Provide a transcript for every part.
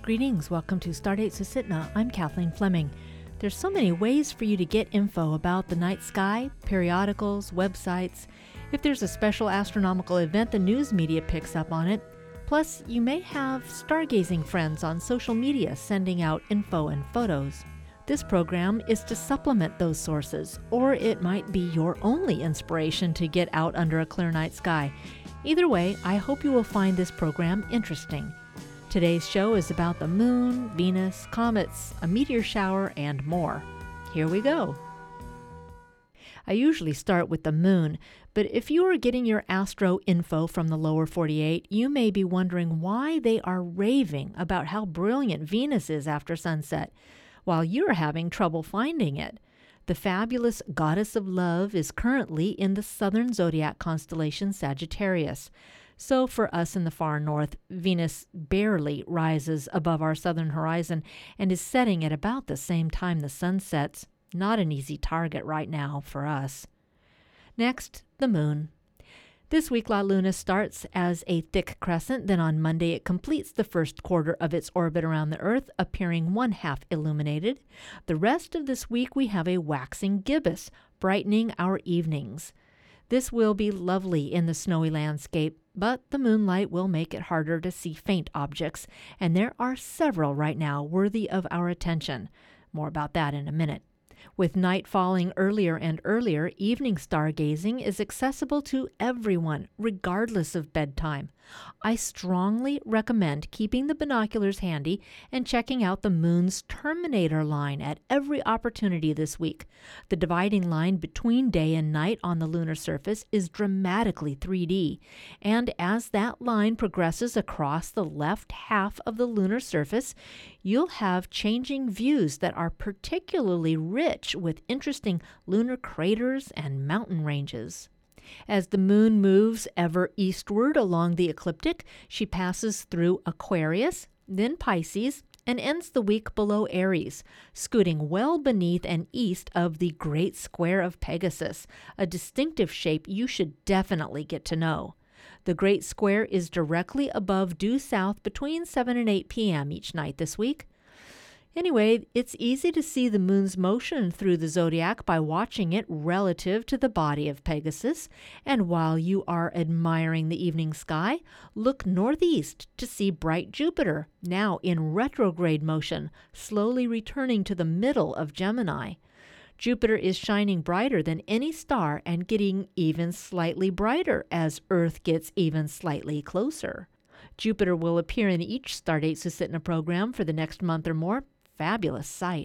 Greetings, welcome to Stardate Susitna. I'm Kathleen Fleming. There's so many ways for you to get info about the night sky, periodicals, websites. If there's a special astronomical event, the news media picks up on it. Plus, you may have stargazing friends on social media sending out info and photos. This program is to supplement those sources, or it might be your only inspiration to get out under a clear night sky. Either way, I hope you will find this program interesting. Today's show is about the moon, Venus, comets, a meteor shower, and more. Here we go. I usually start with the moon, but if you are getting your astro info from the lower 48, you may be wondering why they are raving about how brilliant Venus is after sunset, while you're having trouble finding it. The fabulous goddess of love is currently in the southern zodiac constellation Sagittarius. So for us in the far north, Venus barely rises above our southern horizon and is setting at about the same time the sun sets. Not an easy target right now for us. Next, the moon. This week La Luna starts as a thick crescent, then on Monday it completes the first quarter of its orbit around the Earth, appearing one half illuminated. The rest of this week we have a waxing gibbous, brightening our evenings. This will be lovely in the snowy landscape, but the moonlight will make it harder to see faint objects, and there are several right now worthy of our attention. More about that in a minute. With night falling earlier and earlier, evening stargazing is accessible to everyone, regardless of bedtime. I strongly recommend keeping the binoculars handy and checking out the moon's terminator line at every opportunity this week. The dividing line between day and night on the lunar surface is dramatically 3D, and as that line progresses across the left half of the lunar surface, you'll have changing views that are particularly rich with interesting lunar craters and mountain ranges. As the moon moves ever eastward along the ecliptic, she passes through Aquarius, then Pisces, and ends the week below Aries, scooting well beneath and east of the Great Square of Pegasus, a distinctive shape you should definitely get to know. The Great Square is directly above due south between 7 and 8 p.m. each night this week. Anyway, it's easy to see the moon's motion through the zodiac by watching it relative to the body of Pegasus, and while you are admiring the evening sky, look northeast to see bright Jupiter, now in retrograde motion, slowly returning to the middle of Gemini. Jupiter is shining brighter than any star and getting even slightly brighter as Earth gets even slightly closer. Jupiter will appear in each Stardate Susitna program for the next month or more. Fabulous sight.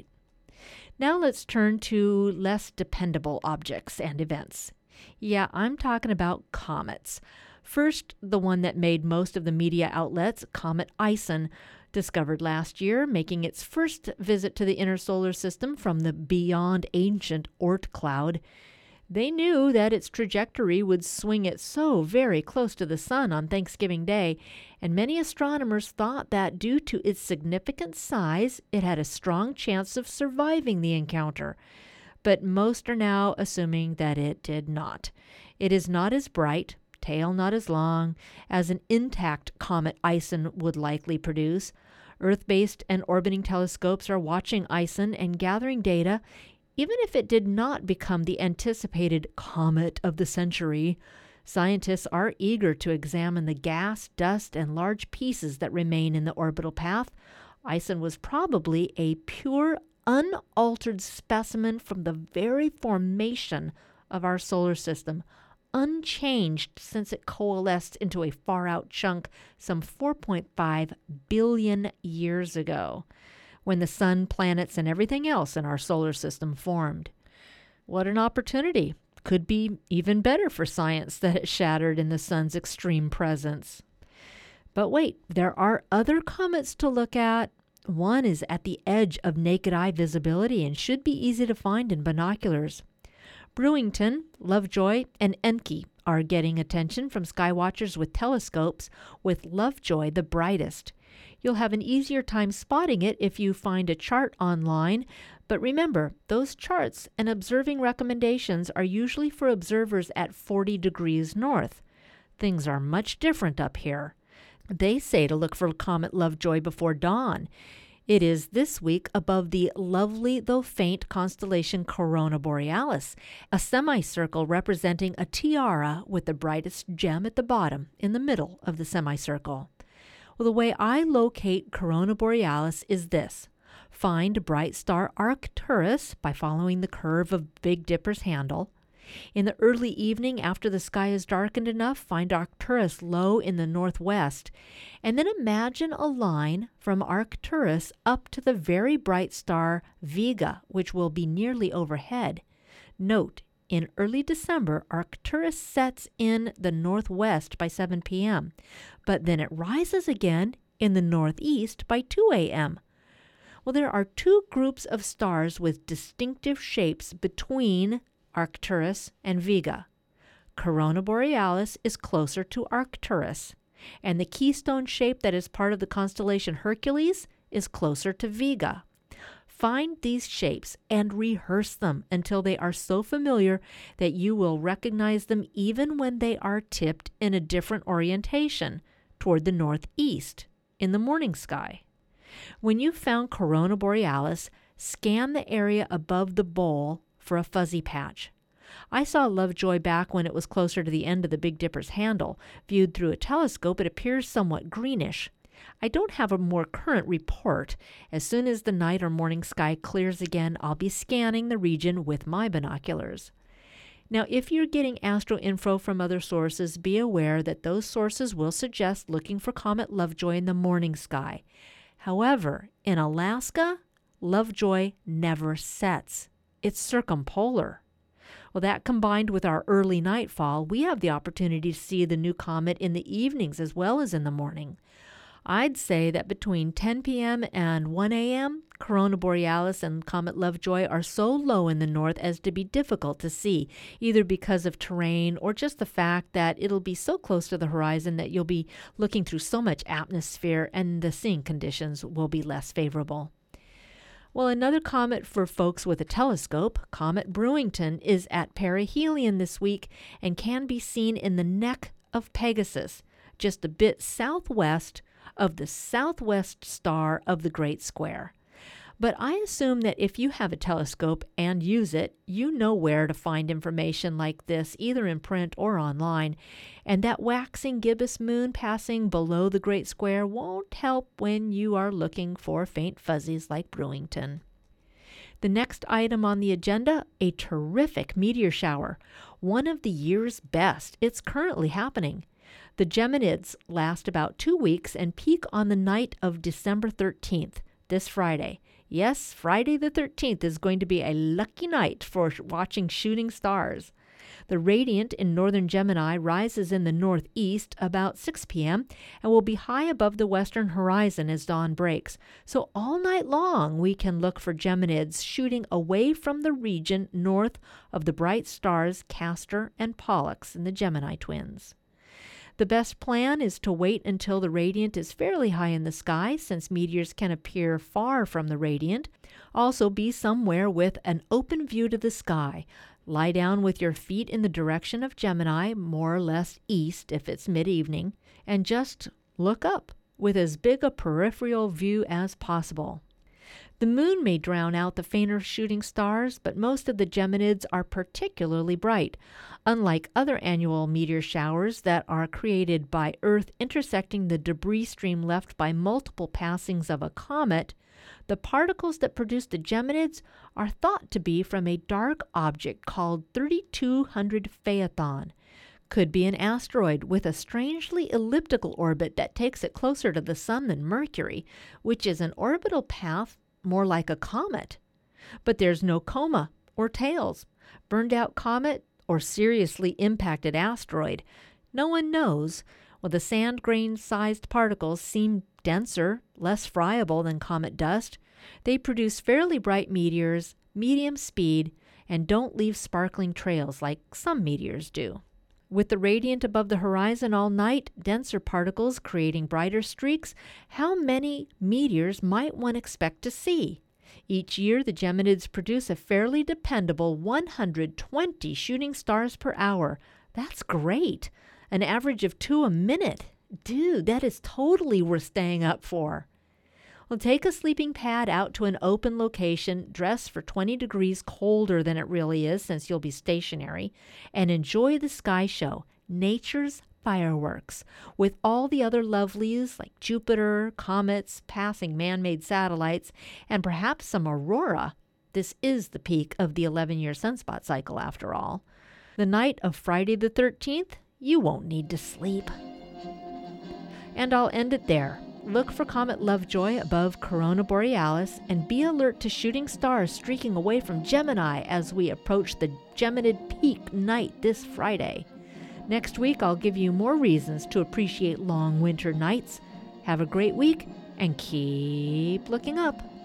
Now let's turn to less dependable objects and events. Yeah, I'm talking about comets. First, the one that made most of the media outlets, Comet Ison, discovered last year, making its first visit to the inner solar system from the beyond ancient Oort cloud. They knew that its trajectory would swing it so very close to the sun on Thanksgiving Day, and many astronomers thought that due to its significant size, it had a strong chance of surviving the encounter. But most are now assuming that it did not. It is not as bright, tail not as long, as an intact comet Ison would likely produce. Earth-based and orbiting telescopes are watching Ison and gathering data. Even if it did not become the anticipated comet of the century, scientists are eager to examine the gas, dust, and large pieces that remain in the orbital path. Ison was probably a pure, unaltered specimen from the very formation of our solar system, unchanged since it coalesced into a far-out chunk some 4.5 billion years ago, when the sun, planets, and everything else in our solar system formed. What an opportunity. Could be even better for science that it shattered in the sun's extreme presence. But wait, there are other comets to look at. One is at the edge of naked eye visibility and should be easy to find in binoculars. Brewington, Lovejoy, and Encke are getting attention from skywatchers with telescopes, with Lovejoy the brightest. You'll have an easier time spotting it if you find a chart online, but remember, those charts and observing recommendations are usually for observers at 40 degrees north. Things are much different up here. They say to look for Comet Lovejoy before dawn. It is this week above the lovely though faint constellation Corona Borealis, a semicircle representing a tiara with the brightest gem at the bottom in the middle of the semicircle. Well, the way I locate Corona Borealis is this. Find bright star Arcturus by following the curve of Big Dipper's handle. In the early evening, after the sky is darkened enough, find Arcturus low in the northwest, and then imagine a line from Arcturus up to the very bright star Vega, which will be nearly overhead. Note, in early December, Arcturus sets in the northwest by 7 p.m., but then it rises again in the northeast by 2 a.m. Well, there are two groups of stars with distinctive shapes between Arcturus and Vega. Corona Borealis is closer to Arcturus, and the keystone shape that is part of the constellation Hercules is closer to Vega. Find these shapes and rehearse them until they are so familiar that you will recognize them even when they are tipped in a different orientation toward the northeast in the morning sky. When you've found Corona Borealis, scan the area above the bowl for a fuzzy patch. I saw Lovejoy back when it was closer to the end of the Big Dipper's handle. Viewed through a telescope, it appears somewhat greenish. I don't have a more current report. As soon as the night or morning sky clears again, I'll be scanning the region with my binoculars. Now, if you're getting astro info from other sources, be aware that those sources will suggest looking for Comet Lovejoy in the morning sky. However, in Alaska, Lovejoy never sets. It's circumpolar. Well, that combined with our early nightfall, we have the opportunity to see the new comet in the evenings as well as in the morning. I'd say that between 10 p.m. and 1 a.m., Corona Borealis and Comet Lovejoy are so low in the north as to be difficult to see, either because of terrain or just the fact that it'll be so close to the horizon that you'll be looking through so much atmosphere and the seeing conditions will be less favorable. Well, another comet for folks with a telescope, Comet Brewington, is at perihelion this week and can be seen in the neck of Pegasus, just a bit southwest of the southwest star of the Great Square. But I assume that if you have a telescope and use it, you know where to find information like this, either in print or online, and that waxing gibbous moon passing below the Great Square won't help when you are looking for faint fuzzies like Brewington. The next item on the agenda, a terrific meteor shower, one of the year's best. It's currently happening. The Geminids last about 2 weeks and peak on the night of December 13th, this Friday. Yes, Friday the 13th is going to be a lucky night for watching shooting stars. The radiant in northern Gemini rises in the northeast about 6 p.m. and will be high above the western horizon as dawn breaks. So all night long we can look for Geminids shooting away from the region north of the bright stars Castor and Pollux in the Gemini twins. The best plan is to wait until the radiant is fairly high in the sky, since meteors can appear far from the radiant. Also, be somewhere with an open view to the sky. Lie down with your feet in the direction of Gemini, more or less east if it's mid-evening, and just look up with as big a peripheral view as possible. The moon may drown out the fainter shooting stars, but most of the Geminids are particularly bright. Unlike other annual meteor showers that are created by Earth intersecting the debris stream left by multiple passings of a comet, the particles that produce the Geminids are thought to be from a dark object called 3200 Phaethon. Could be an asteroid with a strangely elliptical orbit that takes it closer to the Sun than Mercury, which is an orbital path more like a comet. But there's no coma or tails, burned out comet, or seriously impacted asteroid. No one knows. Well, the sand grain-sized particles seem denser, less friable than comet dust. They produce fairly bright meteors, medium speed, and don't leave sparkling trails like some meteors do. With the radiant above the horizon all night, denser particles creating brighter streaks, how many meteors might one expect to see? Each year, the Geminids produce a fairly dependable 120 shooting stars per hour. That's great! An average of 2 a minute Dude, that is totally worth staying up for. Well, take a sleeping pad out to an open location, dress for 20 degrees colder than it really is since you'll be stationary, and enjoy the sky show, nature's fireworks, with all the other lovelies like Jupiter, comets, passing man-made satellites, and perhaps some aurora. This is the peak of the 11-year sunspot cycle, after all. The night of Friday the 13th, you won't need to sleep. And I'll end it there. Look for Comet Lovejoy above Corona Borealis and be alert to shooting stars streaking away from Gemini as we approach the Geminid peak night this Friday. Next week, I'll give you more reasons to appreciate long winter nights. Have a great week and keep looking up.